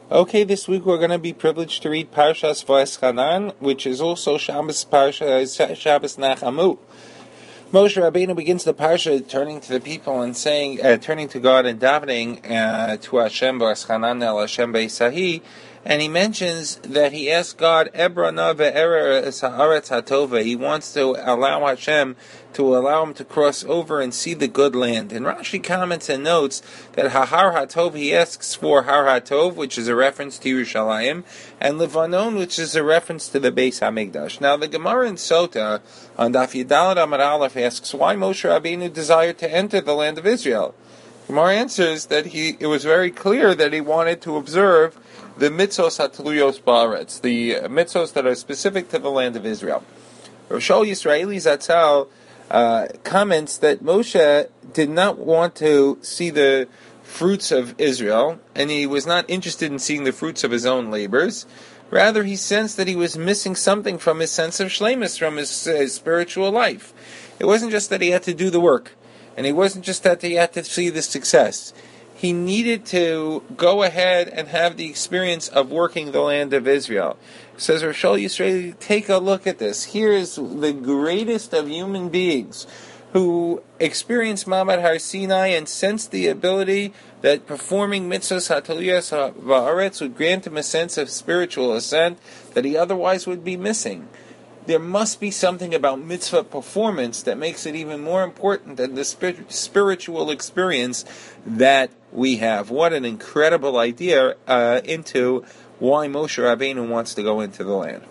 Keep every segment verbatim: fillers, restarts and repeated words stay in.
Okay, this week we're going to be privileged to read Parshas Va'eschanan, which is also Shabbos Parsha, Shabbos Nachamu. Moshe Rabbeinu begins the parsha turning to the people and saying, uh, turning to God and davening uh, to Hashem Va'eschanan el Hashem Beisahi, and he mentions that he asked God, Ebrana ve'erer es haaretz hatova. He wants to allow Hashem to allow him to cross over and see the good land. And Rashi comments and notes that Hahar Hatov, he asks for Har Hatov, which is a reference to Yerushalayim, and Levanon, which is a reference to the Beis HaMikdash. Now, the Gemara in Sota on Daf Yudalad Amar Aleph asks why Moshe Rabbeinu desired to enter the land of Israel. Gemara answers that he it was very clear that he wanted to observe the mitzvos hatluyos ba'aretz, the mitzvos that are specific to the land of Israel. Rav Shaul Yisraeli Zatzal uh, comments that Moshe did not want to see the fruits of Israel, and he was not interested in seeing the fruits of his own labors. Rather, he sensed that he was missing something from his sense of shleimus, from his, uh, his spiritual life. It wasn't just that he had to do the work, and it wasn't just that he had to see the success. He needed to go ahead and have the experience of working the land of Israel. Says Rav Shaul Yisraeli, take a look at this. Here is the greatest of human beings who experienced Ma'amad Har Sinai and sensed the ability that performing mitzvahs hataliyas ha'aretz would grant him a sense of spiritual ascent that he otherwise would be missing. There must be something about mitzvah performance that makes it even more important than the spiritual experience that we have. What an incredible idea uh, into why Moshe Rabbeinu wants to go into the land.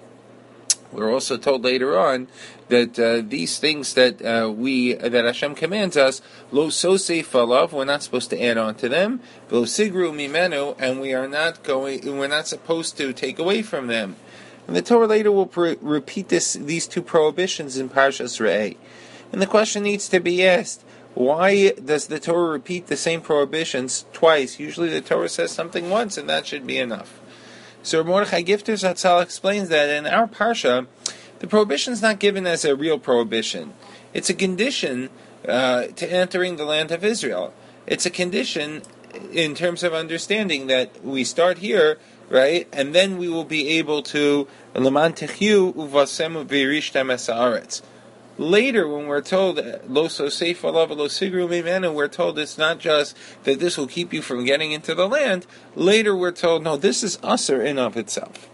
We're also told later on that uh, these things that uh, we that Hashem commands us, lo sosei falav, we're not supposed to add on to them, lo sigru mimenu, and we are not going, we're not supposed to take away from them. And the Torah later will pre- repeat this, these two prohibitions in Parshas Re'eh. And the question needs to be asked, why does the Torah repeat the same prohibitions twice? Usually the Torah says something once, and that should be enough. So Mordechai Gifter Zatzal explains that in our Parsha, the prohibition is not given as a real prohibition. It's a condition uh, to entering the land of Israel. It's a condition in terms of understanding that we start here, right, and then we will be able to Laman techyu uvasemu v'irishtem es haaretz. Later, when we're told lo sosei falav lo sigru mimenu, we're told it's not just that this will keep you from getting into the land. Later, we're told no, this is usher in of itself.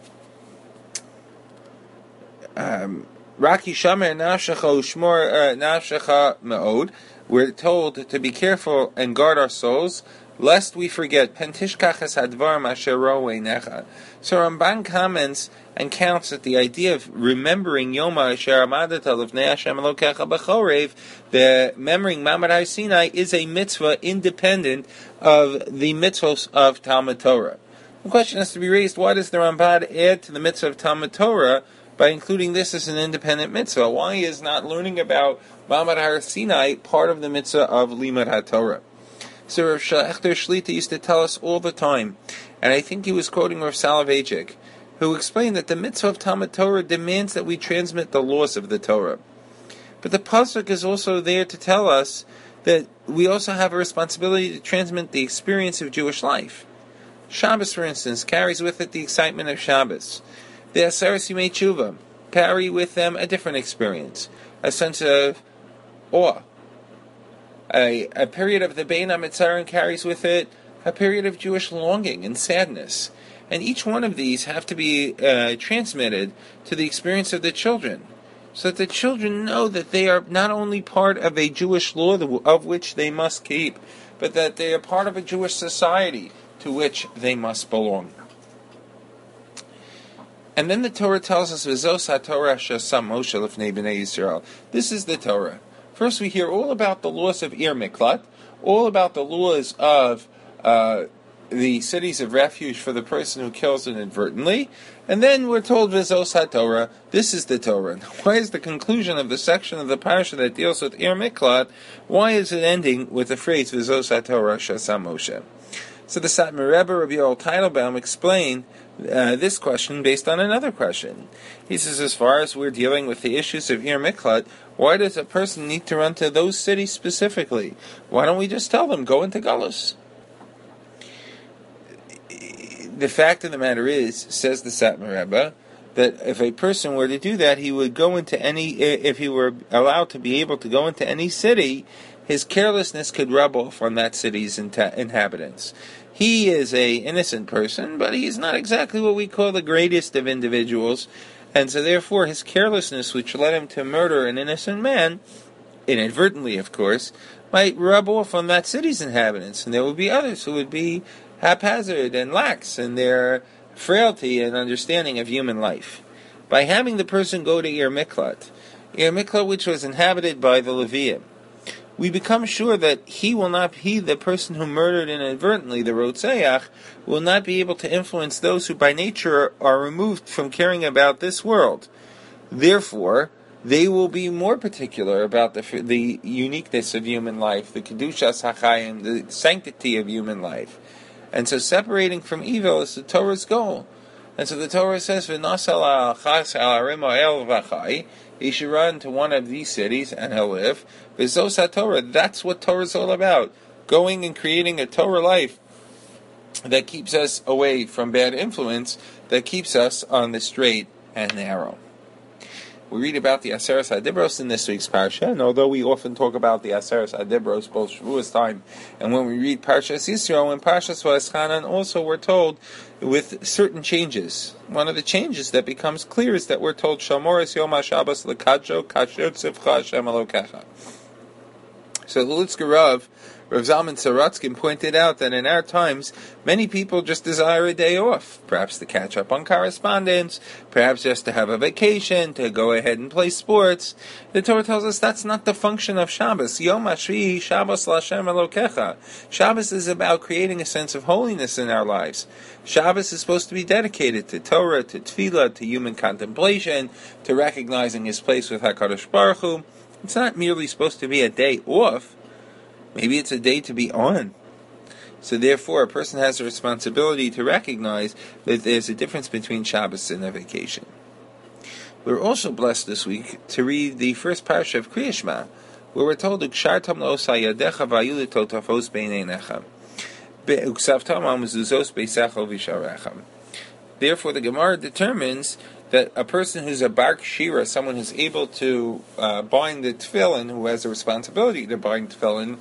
Um, Raki shamer nafshecha ushmor nafshecha meod. We're told to be careful and guard our souls, lest we forget. Pentishkachas hadvarim asher ro'ei necha. So Ramban comments and counts that the idea of remembering Yoma asher amadat lefnei Hashem Elokecha b'chorev, the remembering Ma'amad Har Sinai, is a mitzvah independent of the mitzvahs of Talmud Torah. The question has to be raised: why does the Ramban add to the mitzvah of Talmud Torah by including this as an independent mitzvah? Why is not learning about Ma'amad Har Sinai part of the mitzvah of Limud HaTorah? So Rav Shlechter Shlita used to tell us all the time, and I think he was quoting Rav Soloveitchik, who explained that the mitzvah of Talmud Torah demands that we transmit the laws of the Torah. But the pasuk is also there to tell us that we also have a responsibility to transmit the experience of Jewish life. Shabbos, for instance, carries with it the excitement of Shabbos. The Aseres Yimei Tshuva carry with them a different experience, a sense of awe. A, a period of the Bein HaMetzarim carries with it a period of Jewish longing and sadness. And each one of these have to be uh, transmitted to the experience of the children, so that the children know that they are not only part of a Jewish law of which they must keep, but that they are part of a Jewish society to which they must belong. And then the Torah tells us, V'zos HaTorah shesam Moshe lefnei bnei Yisrael. This is the Torah. First we hear all about the laws of Ir Miklat, all about the laws of uh, the cities of refuge for the person who kills inadvertently, and then we're told V'zos HaTorah, this is the Torah. Why is the conclusion of the section of the parasha that deals with Ir Miklat, why is it ending with the phrase V'zos HaTorah shesam Moshe? So the Satmar Rebbe, Rabbi Yoel Teitelbaum, explained uh, this question based on another question. He says, as far as we're dealing with the issues of Ir Miklat, why does a person need to run to those cities specifically? Why don't we just tell them, go into Galus? the fact of the matter is, says the Satmar Rebbe, that if a person were to do that, he would go into any, if he were allowed to be able to go into any city, his carelessness could rub off on that city's inhabitants. He is a innocent person, but he's not exactly what we call the greatest of individuals, and so therefore his carelessness, which led him to murder an innocent man, inadvertently of course, might rub off on that city's inhabitants, and there would be others who would be haphazard and lax in their frailty and understanding of human life. By having the person go to Ir Miklat, Ir Miklat which was inhabited by the Leviim, we become sure that he will not, he, the person who murdered inadvertently, the Rotzeach, will not be able to influence those who by nature are removed from caring about this world. Therefore, they will be more particular about the the uniqueness of human life, the Kedushas HaChayim, the sanctity of human life. And so separating from evil is the Torah's goal. And so the Torah says, he should run to one of these cities and he'll live. V'zos HaTorah, that's what Torah is all about. Going and creating a Torah life that keeps us away from bad influence, that keeps us on the straight and narrow. We read about the Aseres HaDibros in this week's Parsha, and although we often talk about the Aseres HaDibros both Shavuos time and when we read Parshas Yisro and Parshas Va'eschanan, also we're told with certain changes. One of the changes that becomes clear is that we're told Shamoris Yom HaShabbos L'Kadsho Kasher Tzivcha Hashem Elokecha. So the Lutzker Rav, Rav Zalman Saratskin, pointed out that in our times, many people just desire a day off, perhaps to catch up on correspondence, perhaps just to have a vacation, to go ahead and play sports. The Torah tells us that's not the function of Shabbos. Yom HaShvi Shabbos L'Hashem Elokecha. Shabbos is about creating a sense of holiness in our lives. Shabbos is supposed to be dedicated to Torah, to Tefillah, to human contemplation, to recognizing his place with HaKadosh Baruch Hu. It's not merely supposed to be a day off. Maybe it's a day to be on. So therefore, a person has a responsibility to recognize that there's a difference between Shabbos and a vacation. We're also blessed this week to read the first parsha of Kriya Shema, where we're told, "Ukshartam los hayadecha v'ayu litotafos beineinecha, uksavtam al mezuzos beisachol v'sharecha." Therefore, the Gemara determines that a person who's a bar kshira, someone who's able to uh, bind the tefillin, who has a responsibility to bind tefillin,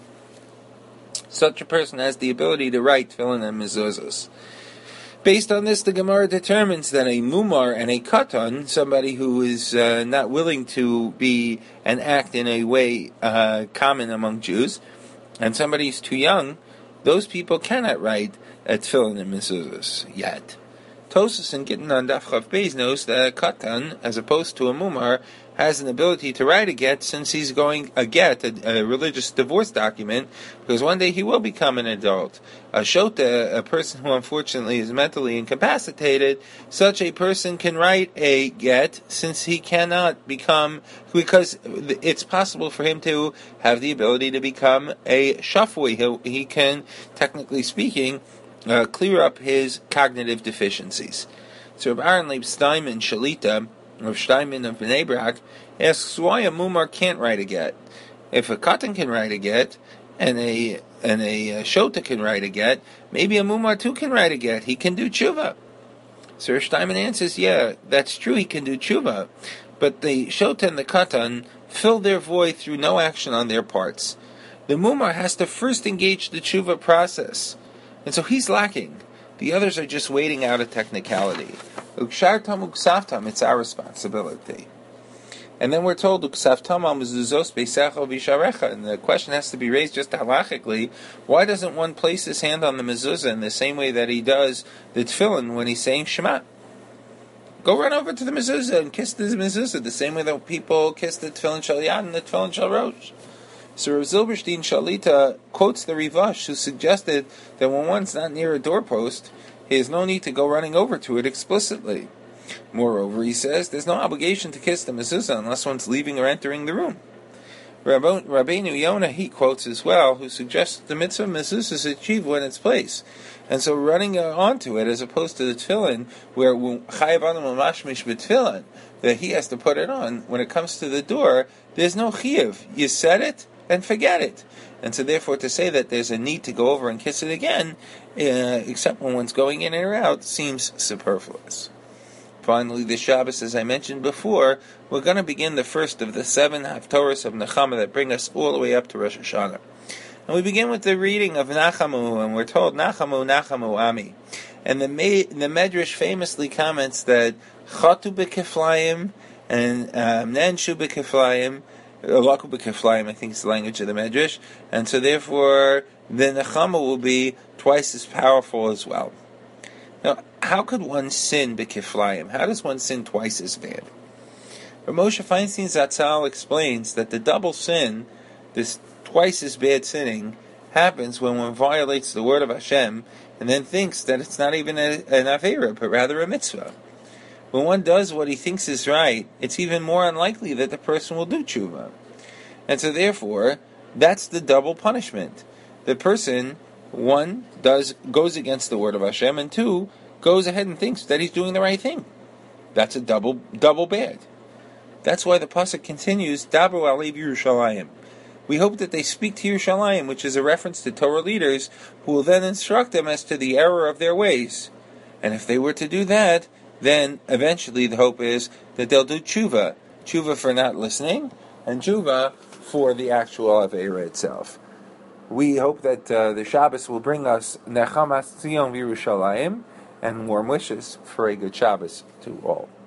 such a person has the ability to write tefillin and mezuzos. Based on this, the Gemara determines that a mumar and a katan, somebody who is uh, not willing to be and act in a way uh, common among Jews, and somebody who's too young, those people cannot write a tefillin and mezuzos yet. Tosas and Gittin on Daf Chav Beis knows that a katan, as opposed to a mumar, has an ability to write a get since he's going a get, a, a religious divorce document, because one day he will become an adult. A shota, a person who unfortunately is mentally incapacitated, such a person can write a get since he cannot become, because it's possible for him to have the ability to become a shafui. He, he can, technically speaking, Uh, clear up his cognitive deficiencies. So Rav Aaron Leib Steinman Shalita, Rav Steinman of Bnei Brak, asks why a mumar can't write a get. If a katan can write a get, and a and a shota can write a get, maybe a mumar too can write a get. He can do tshuva. So Rav Steinman answers, yeah, that's true, he can do tshuva, but the shota and the katan fill their void through no action on their parts. The mumar has to first engage the tshuva process. And so he's lacking. The others are just waiting out a technicality. Ukshartam uksaftam, it's our responsibility. And then we're told, uksaftam al mezuzos beisachol v'sharecha, and the question has to be raised just halachically, why doesn't one place his hand on the mezuzah in the same way that he does the tefillin when he's saying Shema? Go run over to the mezuzah and kiss the mezuzah, the same way that people kiss the tefillin shel yad and the tefillin shel rosh. So Rav Zilberstein Shalita quotes the Rivash, who suggested that when one's not near a doorpost, he has no need to go running over to it explicitly. Moreover, he says, there's no obligation to kiss the mezuzah unless one's leaving or entering the room. Rabbeinu Yonah, he quotes as well, who suggests that the mitzvah of mezuzah is achieved when it's place. And so running onto it, as opposed to the tefillin, where chayav adam l'mashmish b'tefillin, that he has to put it on, when it comes to the door, there's no chiyuv. You said it, and forget it. And so therefore to say that there's a need to go over and kiss it again, uh, except when one's going in or out, seems superfluous. Finally, the Shabbos, as I mentioned before, we're going to begin the first of the seven Haftorahs of Nechama that bring us all the way up to Rosh Hashanah. And we begin with the reading of Nachamu, and we're told, Nachamu, Nachamu, Ami. And the, the Medrash famously comments that Chatu b'keflayim and um, Nanshu b'keflayim, Laku b'keflayim, I think is the language of the Medrash, and so therefore the Nechama will be twice as powerful as well. Now, how could one sin b'keflayim? How does one sin twice as bad? Rav Moshe Feinstein Zatzal explains that the double sin, this twice as bad sinning, happens when one violates the word of Hashem and then thinks that it's not even a, an Aveira, but rather a mitzvah. When one does what he thinks is right, it's even more unlikely that the person will do tshuva. And so therefore, that's the double punishment. The person, one, does goes against the word of Hashem, and two, goes ahead and thinks that he's doing the right thing. That's a double double bad. That's why the pasuk continues, Dabru alev Yerushalayim. We hope that they speak to Yerushalayim, which is a reference to Torah leaders, who will then instruct them as to the error of their ways. And if they were to do that, then eventually the hope is that they'll do tshuva. Tshuva for not listening, and tshuva for the actual Aveira itself. We hope that uh, the Shabbos will bring us Nechamas Tzion Yerushalayim, and warm wishes for a good Shabbos to all.